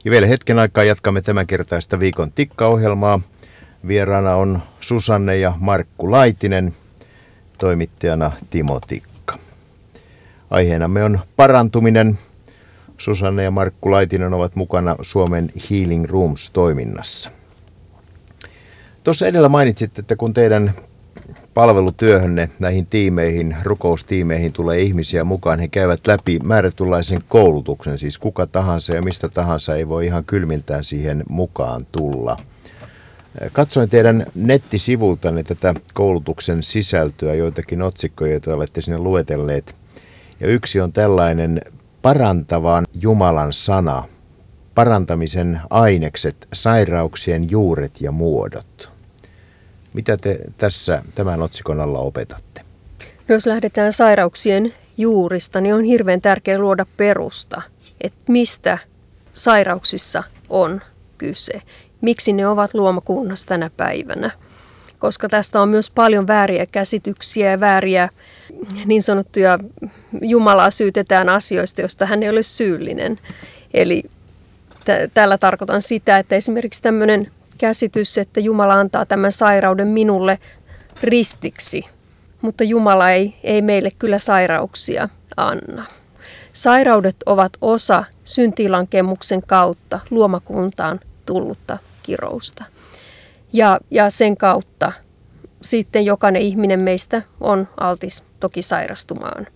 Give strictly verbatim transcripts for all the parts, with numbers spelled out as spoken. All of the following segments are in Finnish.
Ja vielä hetken aikaa jatkamme tämänkertaista viikon tikkaohjelmaa. Vieraana on Susanne ja Markku Laitinen, toimittajana Timo Tikka. Aiheenamme on parantuminen. Susanne ja Markku Laitinen ovat mukana Suomen Healing Rooms-toiminnassa. Tuossa edellä mainitsit, että kun teidän palvelutyöhönne näihin tiimeihin, rukoustiimeihin tulee ihmisiä mukaan, he käyvät läpi määrätynlaisen koulutuksen, siis kuka tahansa ja mistä tahansa ei voi ihan kylmiltään siihen mukaan tulla. Katsoin teidän nettisivultanne tätä koulutuksen sisältöä, joitakin otsikkoja, joita olette sinne luetelleet. Ja yksi on tällainen: parantavan Jumalan sana, parantamisen ainekset, sairauksien juuret ja muodot. Mitä te tässä tämän otsikon alla opetatte? No, jos lähdetään sairauksien juurista, niin on hirveän tärkeää luoda perusta, että mistä sairauksissa on kyse. Miksi ne ovat luomakunnassa tänä päivänä. Koska tästä on myös paljon vääriä käsityksiä ja vääriä niin sanottuja Jumalaa syytetään asioista, joista hän ei ole syyllinen. Eli t- tällä tarkoitan sitä, että esimerkiksi tämmöinen käsitys, että Jumala antaa tämän sairauden minulle ristiksi, mutta Jumala ei, ei meille kyllä sairauksia anna. Sairaudet ovat osa syntilankemuksen kautta luomakuntaan tullutta kirousta. Ja, ja sen kautta sitten jokainen ihminen meistä on altis toki sairastumaan.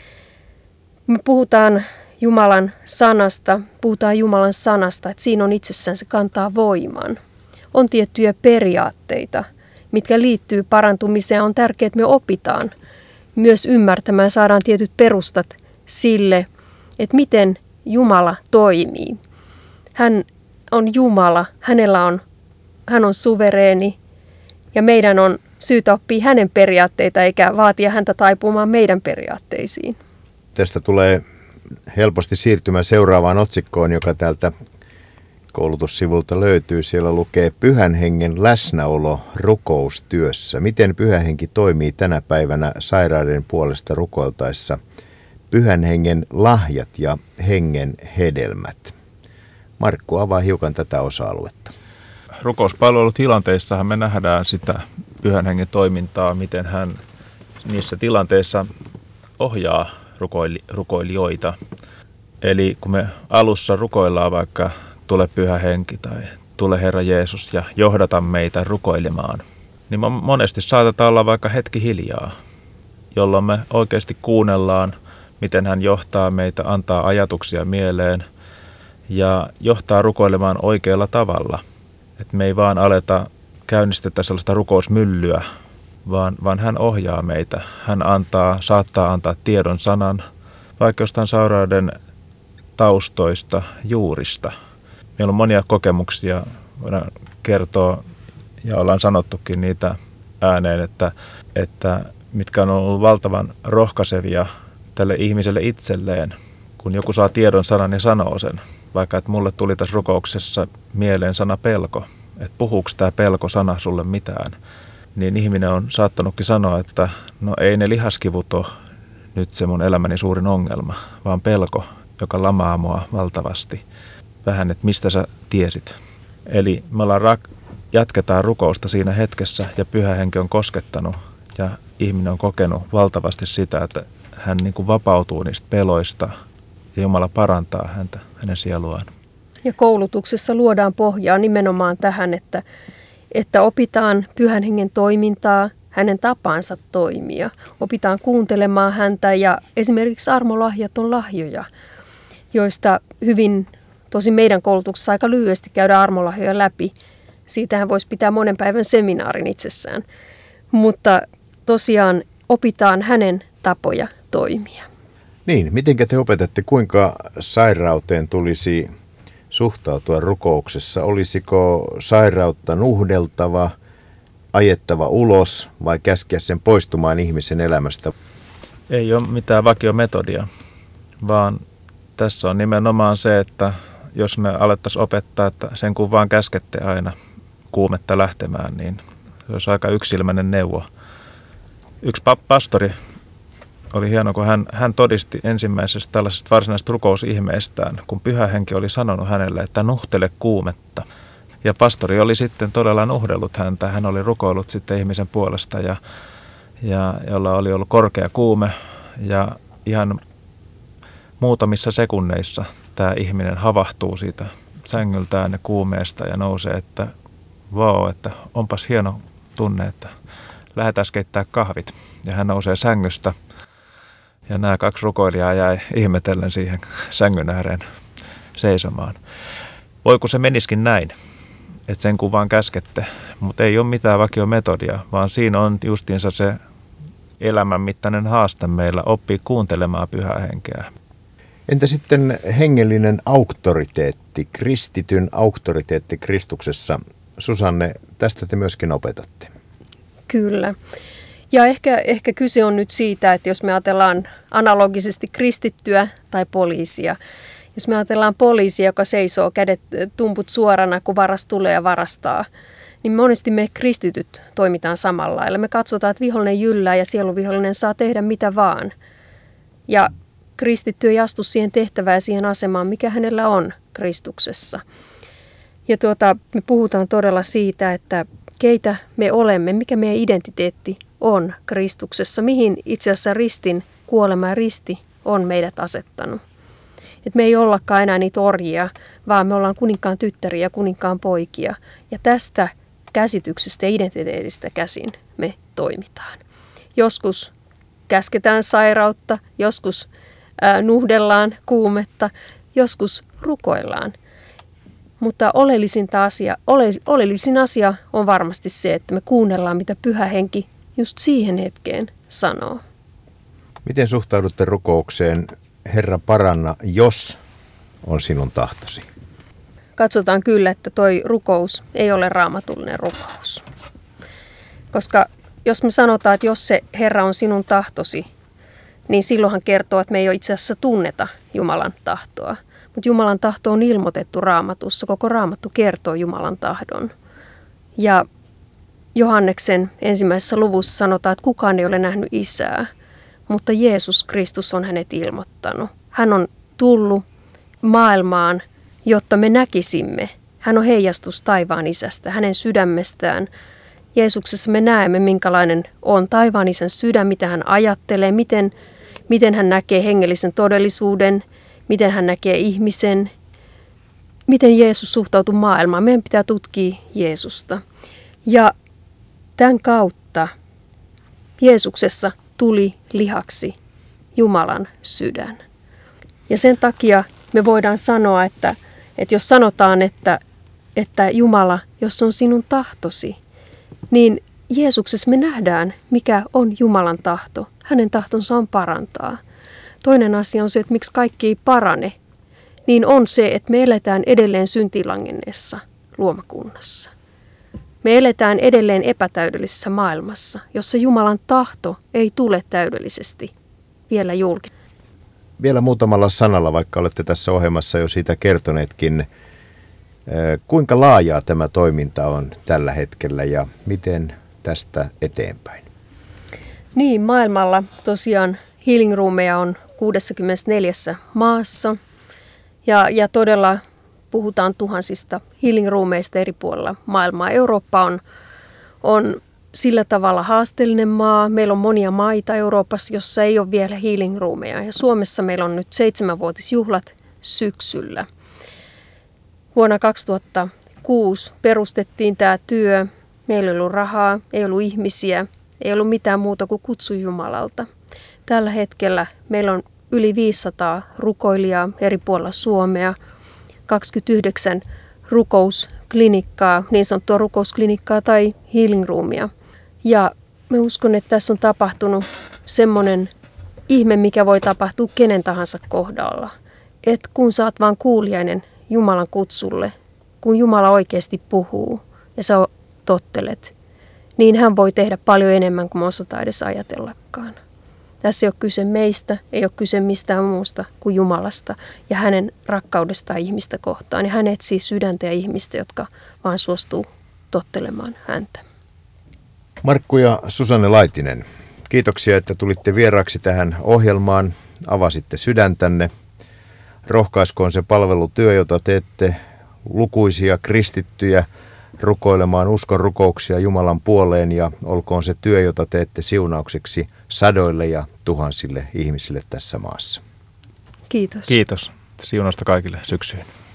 Me puhutaan Jumalan sanasta, puhutaan Jumalan sanasta, että siinä on itsessään, se kantaa voiman. On tiettyjä periaatteita, mitkä liittyy parantumiseen. On tärkeää, että me opitaan myös ymmärtämään, saadaan tietyt perustat sille, että miten Jumala toimii. Hän on Jumala, hänellä on, hän on suvereeni ja meidän on syytä oppia hänen periaatteita eikä vaatia häntä taipumaan meidän periaatteisiin. Tästä tulee helposti siirtymään seuraavaan otsikkoon, joka täältä koulutussivulta löytyy. Siellä lukee Pyhän Hengen läsnäolo rukoustyössä. Miten Pyhä Henki toimii tänä päivänä sairaiden puolesta rukoiltaessa? Pyhän Hengen lahjat ja hengen hedelmät. Markku, avaa hiukan tätä osa-aluetta. Rukouspalvelutilanteissahan me nähdään sitä Pyhän Hengen toimintaa, miten hän niissä tilanteissa ohjaa rukoili, rukoilijoita. Eli kun me alussa rukoillaan vaikka tule Pyhä Henki tai tule Herra Jeesus ja johdata meitä rukoilemaan, niin monesti saatetaan olla vaikka hetki hiljaa, jolloin me oikeasti kuunnellaan, miten hän johtaa meitä, antaa ajatuksia mieleen ja johtaa rukoilemaan oikealla tavalla. Että me ei vaan aleta käynnistetä sellaista rukousmyllyä, vaan, vaan hän ohjaa meitä. Hän antaa, saattaa antaa tiedon sanan, vaikka jostain sairauden taustoista, juurista. Meillä on monia kokemuksia, voidaan kertoa ja ollaan sanottukin niitä ääneen, että, että mitkä on ollut valtavan rohkaisevia tälle ihmiselle itselleen, kun joku saa tiedon sanan ja sanoo sen. Vaikka että mulle tuli tässä rukouksessa mieleen sana pelko, että puhuuko tämä pelko-sana sulle mitään, niin ihminen on saattanutkin sanoa, että no ei ne lihaskivut ole nyt se mun elämäni suurin ongelma, vaan pelko, joka lamaa mua valtavasti. Vähän, että mistä sä tiesit. Eli me ollaan rak- jatketaan rukousta siinä hetkessä ja Pyhä Henki on koskettanut ja ihminen on kokenut valtavasti sitä, että hän niin kuin vapautuu niistä peloista ja Jumala parantaa häntä, hänen sieluaan. Ja koulutuksessa luodaan pohjaa nimenomaan tähän, että, että opitaan Pyhän Hengen toimintaa, hänen tapansa toimia. Opitaan kuuntelemaan häntä ja esimerkiksi armolahjat on lahjoja, joista hyvin, tosi meidän koulutuksessa aika lyhyesti käydään armolahjoja läpi. Siitähän voisi pitää monen päivän seminaarin itsessään. Mutta tosiaan opitaan hänen tapoja toimia. Niin, mitenkä te opetatte, kuinka sairauteen tulisi suhtautua rukouksessa? Olisiko sairautta nuhdeltava, ajettava ulos vai käskeä sen poistumaan ihmisen elämästä? Ei ole mitään vakiometodia, vaan tässä on nimenomaan se, että jos me alettaisiin opettaa, että sen kun vaan käskette aina kuumetta lähtemään, niin se olisi aika yksilmäinen neuvo. Yksi pastori oli hieno, kun hän, hän todisti ensimmäisestä tällaisesta varsinaisesta rukousihmeestään, kun Pyhä Henki oli sanonut hänelle, että nuhtele kuumetta. Ja pastori oli sitten todella nuhdellut häntä. Hän oli rukoillut sitten ihmisen puolesta, ja, ja, jolla oli ollut korkea kuume. Ja ihan muutamissa sekunneissa tämä ihminen havahtuu siitä sängyltään ja kuumeesta ja nousee, että vau, että onpas hieno tunne, että lähdetään keittää kahvit. Ja hän nousee sängystä ja nämä kaksi rukoilijaa jäi ihmetellen siihen sängyn ääreen seisomaan. Voiko se meniskin näin, että sen kun vaan käskette, mutta ei ole mitään vakiometodia, vaan siinä on justiinsa se elämän mittainen haaste meillä oppii kuuntelemaan Pyhää Henkeä. Entä sitten hengellinen auktoriteetti, kristityn auktoriteetti Kristuksessa? Susanne, tästä te myöskin opetatte. Kyllä. Ja ehkä, ehkä kyse on nyt siitä, että jos me ajatellaan analogisesti kristittyä tai poliisia. Jos me ajatellaan poliisia, joka seisoo kädet tumput suorana, kun varas tulee ja varastaa, niin monesti me kristityt toimitaan samalla lailla. Me katsotaan, että vihollinen jyllää ja sieluvihollinen saa tehdä mitä vaan. Ja kristitty ei astu siihen tehtävään ja siihen asemaan, mikä hänellä on Kristuksessa. Ja tuota, me puhutaan todella siitä, että keitä me olemme, mikä meidän identiteetti on Kristuksessa, mihin itse asiassa ristin kuolema ja risti on meidät asettanut. Et me ei ollakaan enää niitä orjia, vaan me ollaan kuninkaan tyttäriä ja kuninkaan poikia. Ja tästä käsityksestä ja identiteetistä käsin me toimitaan. Joskus käsketään sairautta, joskus ää, nuhdellaan kuumetta, joskus rukoillaan. Mutta oleellisinta asia, ole, oleellisin asia on varmasti se, että me kuunnellaan, mitä Pyhä Henki just siihen hetkeen sanoo. Miten suhtaudutte rukoukseen, Herra paranna, jos on sinun tahtosi? Katsotaan kyllä, että toi rukous ei ole raamatullinen rukous. Koska jos me sanotaan, että jos se Herra on sinun tahtosi, niin silloinhan kertoo, että me ei ole itse asiassa tunneta Jumalan tahtoa. Mutta Jumalan tahto on ilmoitettu Raamatussa. Koko Raamattu kertoo Jumalan tahdon. Ja Johanneksen ensimmäisessä luvussa sanotaan, että kukaan ei ole nähnyt Isää, mutta Jeesus Kristus on hänet ilmoittanut. Hän on tullut maailmaan, jotta me näkisimme. Hän on heijastus taivaan Isästä, hänen sydämestään. Jeesuksessa me näemme, minkälainen on taivaan Isän sydän, mitä hän ajattelee, miten, miten hän näkee hengellisen todellisuuden, miten hän näkee ihmisen, miten Jeesus suhtautuu maailmaan. Meidän pitää tutkia Jeesusta. Ja tämän kautta Jeesuksessa tuli lihaksi Jumalan sydän. Ja sen takia me voidaan sanoa, että, että jos sanotaan, että, että Jumala, jos on sinun tahtosi, niin Jeesuksessa me nähdään, mikä on Jumalan tahto. Hänen tahtonsa on parantaa. Toinen asia on se, että miksi kaikki ei parane, niin on se, että me eletään edelleen syntilangenneessa luomakunnassa. Me eletään edelleen epätäydellisessä maailmassa, jossa Jumalan tahto ei tule täydellisesti vielä julki. Vielä muutamalla sanalla, vaikka olette tässä ohjelmassa jo siitä kertoneetkin, kuinka laajaa tämä toiminta on tällä hetkellä ja miten tästä eteenpäin? Niin, maailmalla tosiaan healing roomeja on kuudessakymmenessäneljässä maassa ja, ja todella puhutaan tuhansista healing roomeista eri puolilla maailmaa. Eurooppa on, on sillä tavalla haasteellinen maa. Meillä on monia maita Euroopassa, jossa ei ole vielä healing roomeja. Ja Suomessa meillä on nyt seitsemänvuotisjuhlat syksyllä. Vuonna kaksituhattakuusi perustettiin tämä työ. Meillä ei ollut rahaa, ei ollut ihmisiä, ei ollut mitään muuta kuin kutsu Jumalalta. Tällä hetkellä meillä on yli viisisataa rukoilijaa eri puolilla Suomea, kaksikymmentäyhdeksän rukousklinikkaa, niin sanottua rukousklinikkaa tai healing roomia. Ja mä uskon, että tässä on tapahtunut semmoinen ihme, mikä voi tapahtua kenen tahansa kohdalla. Että kun sä oot vaan kuulijainen Jumalan kutsulle, kun Jumala oikeasti puhuu ja sä tottelet, niin hän voi tehdä paljon enemmän kuin me osataan edes ajatellakaan. Tässä ei ole kyse meistä, ei ole kyse mistään muusta kuin Jumalasta ja hänen rakkaudestaan ihmistä kohtaan. Ja hän etsii sydäntä ja ihmistä, jotka vaan suostuu tottelemaan häntä. Markku ja Susanne Laitinen, Kiitoksia, että tulitte vieraaksi tähän ohjelmaan, avasitte sydäntänne. Rohkaiskoon se palvelutyö, jota teette lukuisia kristittyjä rukoilemaan uskon rukouksia Jumalan puoleen, ja olkoon se työ, jota teette, siunaukseksi sadoille ja tuhansille ihmisille tässä maassa. Kiitos. Kiitos. Siunausta kaikille syksyyn.